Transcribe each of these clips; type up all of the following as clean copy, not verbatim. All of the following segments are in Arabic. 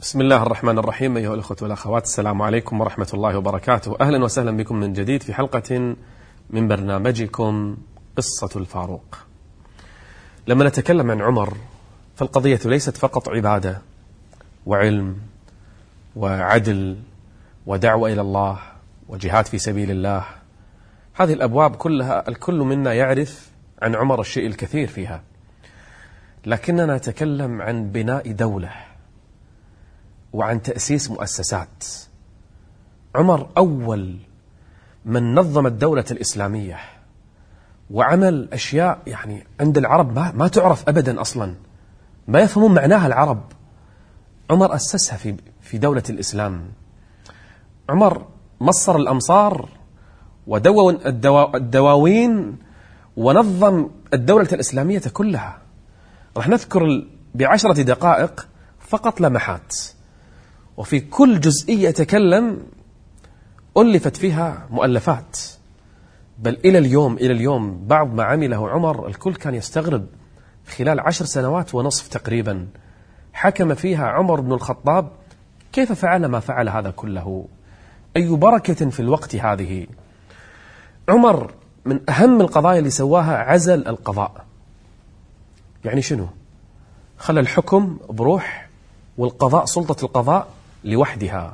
بسم الله الرحمن الرحيم. أيها الأخوة والأخوات، السلام عليكم ورحمة الله وبركاته. أهلا وسهلا بكم من جديد في حلقة من برنامجكم قصة الفاروق. لما نتكلم عن عمر فالقضية ليست فقط عبادة وعلم وعدل ودعوة إلى الله وجهاد في سبيل الله. هذه الأبواب كلها الكل منا يعرف عن عمر الشيء الكثير فيها، لكننا نتكلم عن بناء دولة وعن تأسيس مؤسسات. عمر أول من نظم الدولة الإسلامية وعمل أشياء يعني عند العرب ما تعرف أبدا، أصلا ما يفهمون معناها العرب. عمر أسسها في دولة الإسلام. عمر مصر الأمصار ودون الدواوين ونظم الدولة الإسلامية كلها. راح نذكر ب10 دقائق فقط لمحات، وفي كل جزئية يتكلم ألفت فيها مؤلفات. بل إلى اليوم بعض ما عمله عمر الكل كان يستغرب. خلال 10 سنوات ونصف تقريبا حكم فيها عمر بن الخطاب، كيف فعل ما فعل هذا كله؟ أي بركة في الوقت هذه. عمر من أهم القضايا اللي سواها عزل القضاء. يعني شنو؟ خلى الحكم بروح والقضاء، سلطة القضاء لوحدها.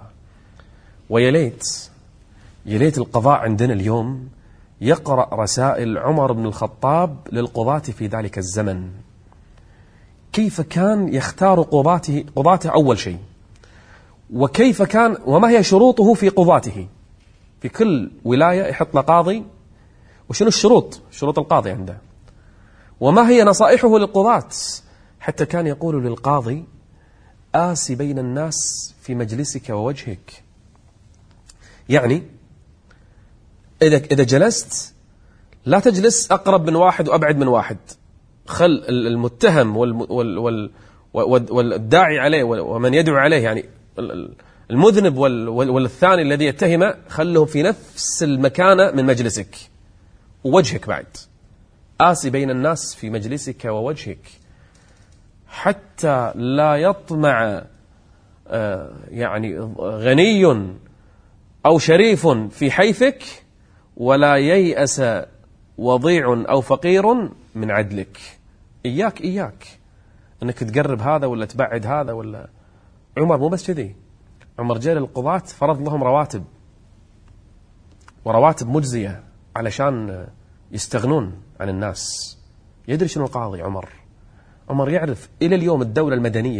ويليت القضاء عندنا اليوم يقرأ رسائل عمر بن الخطاب للقضاة في ذلك الزمن، كيف كان يختار قضاته أول شيء، وكيف كان وما هي شروطه في قضاته. في كل ولاية يحط له قاضي، وشنو شروط القاضي عنده، وما هي نصائحه للقضاة. حتى كان يقول للقاضي: آسي بين الناس في مجلسك ووجهك. يعني إذا جلست لا تجلس أقرب من واحد وأبعد من واحد، خل المتهم والداعي عليه ومن يدعو عليه، يعني المذنب والثاني الذي يتهمه، خلهم في نفس المكانة من مجلسك ووجهك بعد. آسي بين الناس في مجلسك ووجهك، حتى لا يطمع يعني غني أو شريف في حيفك، ولا ييأس وضيع أو فقير من عدلك. إياك أنك تقرب هذا ولا تبعد هذا ولا. عمر مو بس كذي، عمر جاء للقضاة فرض لهم رواتب مجزية علشان يستغنون عن الناس. يدري شنو القاضي؟ عمر يعرف. إلى اليوم الدولة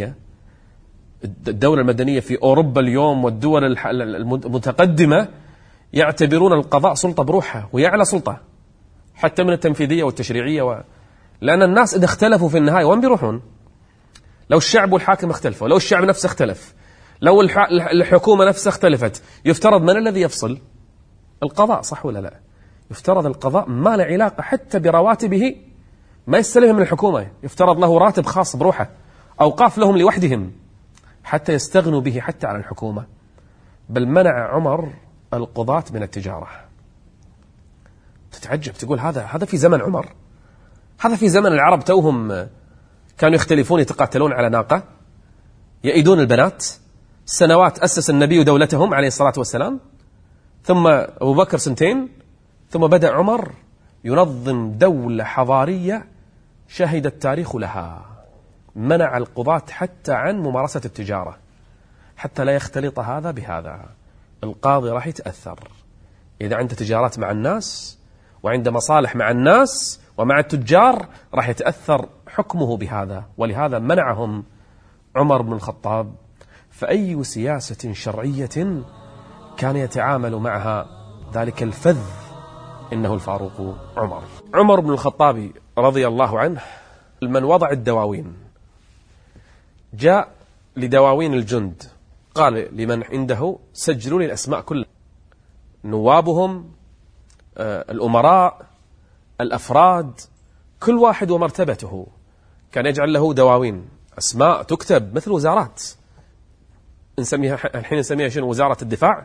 المدنية في أوروبا اليوم والدول المتقدمة يعتبرون القضاء سلطة بروحها، وهي أعلى سلطة حتى من التنفيذية والتشريعية. لأن الناس إذا اختلفوا في النهاية وين بيروحون؟ لو الشعب والحاكم اختلفوا، لو الشعب نفسه اختلف، لو الحكومة نفسها اختلفت، يفترض من الذي يفصل؟ القضاء، صح ولا لا؟ يفترض القضاء ما له علاقة حتى برواتبه، ما يستلمها من الحكومة، يفترض له راتب خاص بروحه، أوقاف لهم لوحدهم حتى يستغنوا به حتى عن الحكومة. بل منع عمر القضاة من التجارة. تتعجب، تقول هذا في زمن عمر، هذا في زمن العرب توهم كانوا يختلفون، يتقاتلون على ناقة، يأيدون البنات. سنوات أسس النبي دولتهم عليه الصلاة والسلام، ثم أبو بكر 2 ثم بدأ عمر ينظم دولة حضارية شهد التاريخ لها. منع القضاة حتى عن ممارسة التجارة، حتى لا يختلط هذا بهذا. القاضي راح يتأثر إذا عنده تجارات مع الناس وعنده مصالح مع الناس ومع التجار، راح يتأثر حكمه بهذا. ولهذا منعهم عمر بن الخطاب. فأي سياسة شرعية كان يتعامل معها ذلك الفذ إنه الفاروق عمر بن الخطاب رضي الله عنه. من وضع الدواوين، جاء لدواوين الجند، قال لمن عنده: سجلوا لي الأسماء كلها، نوابهم، الأمراء، الأفراد، كل واحد ومرتبته. كان يجعل له دواوين، أسماء تكتب مثل وزارات. الحين نسميها شنو؟ وزارة الدفاع،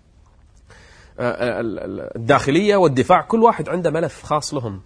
الداخلية والدفاع، كل واحد عنده ملف خاص لهم.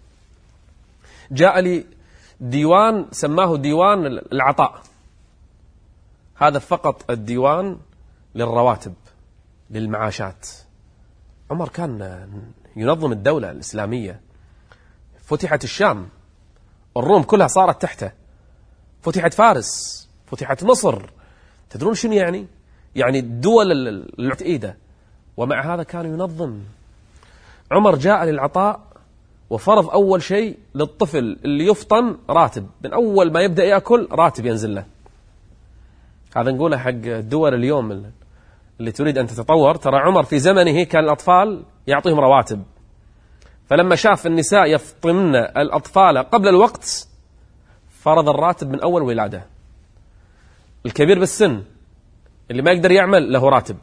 جاء لي ديوان سماه ديوان العطاء، هذا فقط الديوان للرواتب للمعاشات. عمر كان ينظم الدولة الإسلامية. فتحت الشام، الروم كلها صارت تحته، فتحت فارس، فتحت مصر. تدرون شنو يعني الدول العتيدة، ومع هذا كان ينظم. عمر جاء للعطاء وفرض أول شيء للطفل اللي يفطن راتب، من أول ما يبدأ يأكل راتب ينزل له. هذا نقوله حق الدول اليوم اللي تريد أن تتطور. ترى عمر في زمنه كان الأطفال يعطيهم رواتب، فلما شاف النساء يفطمن الأطفال قبل الوقت فرض الراتب من أول ولادة. الكبير بالسن اللي ما يقدر يعمل له راتب،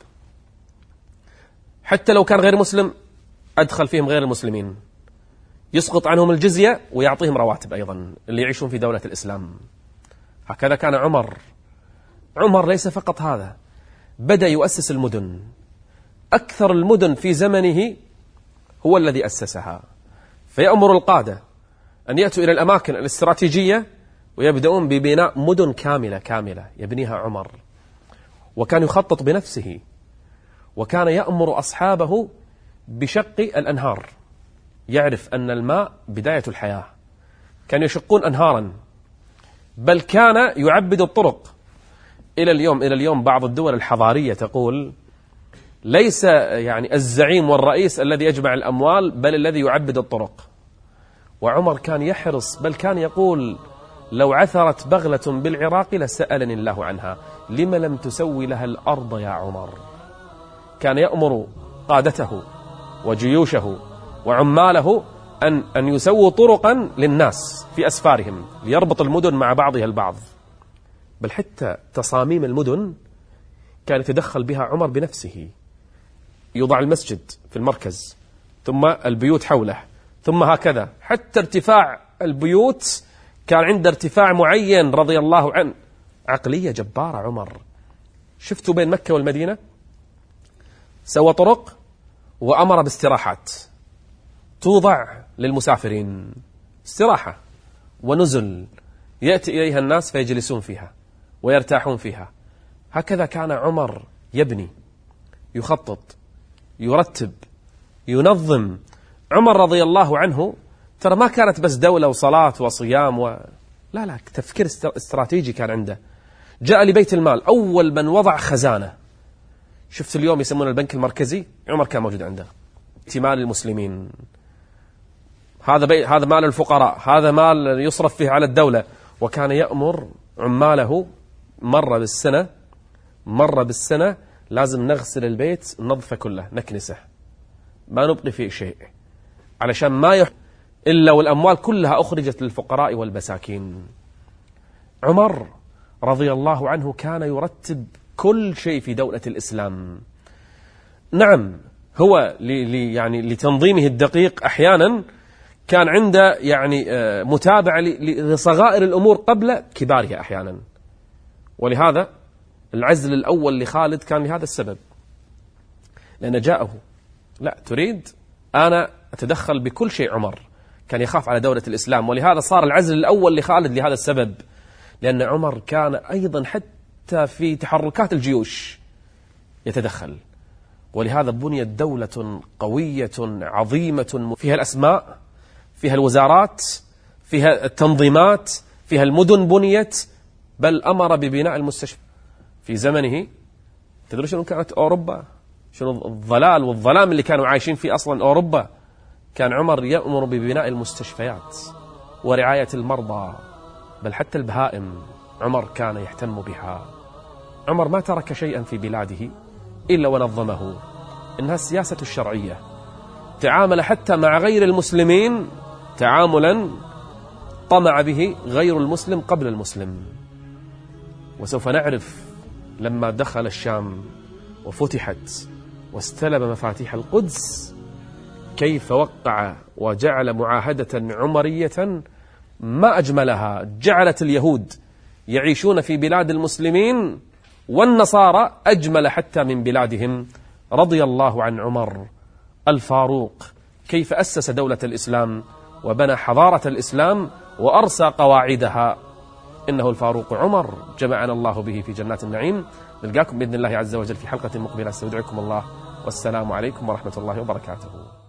حتى لو كان غير مسلم أدخل فيهم غير المسلمين، يسقط عنهم الجزية ويعطيهم رواتب أيضا اللي يعيشون في دولة الإسلام. هكذا كان عمر. عمر ليس فقط هذا، بدأ يؤسس المدن. أكثر المدن في زمنه هو الذي أسسها، فيأمر القادة أن يأتوا إلى الأماكن الاستراتيجية ويبدأون ببناء مدن كاملة يبنيها عمر. وكان يخطط بنفسه، وكان يأمر أصحابه بشق الأنهار. يعرف أن الماء بداية الحياة، كانوا يشقون أنهارا، بل كان يعبد الطرق. إلى اليوم بعض الدول الحضارية تقول ليس الزعيم والرئيس الذي يجمع الأموال، بل الذي يعبد الطرق. وعمر كان يحرص، بل كان يقول لو عثرت بغلة بالعراق لسألني الله عنها، لما لم تسوي لها الأرض يا عمر. كان يأمر قادته وجيوشه وعماله أن يسووا طرقا للناس في أسفارهم ليربط المدن مع بعضها البعض. بل حتى تصاميم المدن كان يتدخل بها عمر بنفسه. يوضع المسجد في المركز، ثم البيوت حوله، ثم هكذا حتى ارتفاع البيوت كان عنده ارتفاع معين رضي الله عنه. عقلية جبارة عمر. شفتوا بين مكة والمدينة سوى طرق وأمر باستراحات توضع للمسافرين، استراحة ونزل يأتي إليها الناس فيجلسون فيها ويرتاحون فيها. هكذا كان عمر يبني، يخطط، يرتب، ينظم. عمر رضي الله عنه ترى ما كانت بس دولة وصلاة وصيام لا، تفكير استراتيجي كان عنده. جاء لبيت المال، أول من وضع خزانة. شفت اليوم يسمون البنك المركزي، عمر كان موجود عنده. مال المسلمين، هذا مال الفقراء، هذا مال يصرف فيه على الدولة. وكان يأمر عماله مرة بالسنة لازم نغسل البيت، ننظفه كله، نكنسه، ما نبقي فيه شيء، علشان ما إلا والأموال كلها أخرجت للفقراء والمساكين. عمر رضي الله عنه كان يرتب كل شيء في دولة الإسلام. نعم، هو لتنظيمه الدقيق أحيانا كان عنده متابعة لصغائر الأمور قبل كبارها أحيانا. ولهذا العزل الأول لخالد كان لهذا السبب، لأن جاءه لا تريد أنا أتدخل بكل شيء. عمر كان يخاف على دولة الإسلام، ولهذا صار العزل الأول لخالد لهذا السبب، لأن عمر كان أيضا حتى في تحركات الجيوش يتدخل. ولهذا بنيت دولة قوية عظيمة فيها الأسماء، فيها الوزارات، فيها التنظيمات، فيها المدن بنيت، بل أمر ببناء المستشفى. في زمنه تدرون شنو كانت أوروبا، شنو الضلال والظلام اللي كانوا عايشين فيه أصلا أوروبا. كان عمر يأمر ببناء المستشفيات ورعاية المرضى، بل حتى البهائم عمر كان يهتم بها. عمر ما ترك شيئا في بلاده إلا ونظمه. إنها السياسة الشرعية. تعامل حتى مع غير المسلمين تعاملا طمع به غير المسلم قبل المسلم. وسوف نعرف لما دخل الشام وفتحت واستلم مفاتيح القدس كيف وقع وجعل معاهدة عمرية ما أجملها. جعلت اليهود يعيشون في بلاد المسلمين والنصارى أجمل حتى من بلادهم. رضي الله عن عمر الفاروق كيف أسس دولة الإسلام وبنى حضارة الإسلام وأرسى قواعدها. إنه الفاروق عمر جمعنا الله به في جنات النعيم. نلقاكم بإذن الله عز وجل في حلقة مقبلة. استودعكم الله والسلام عليكم ورحمة الله وبركاته.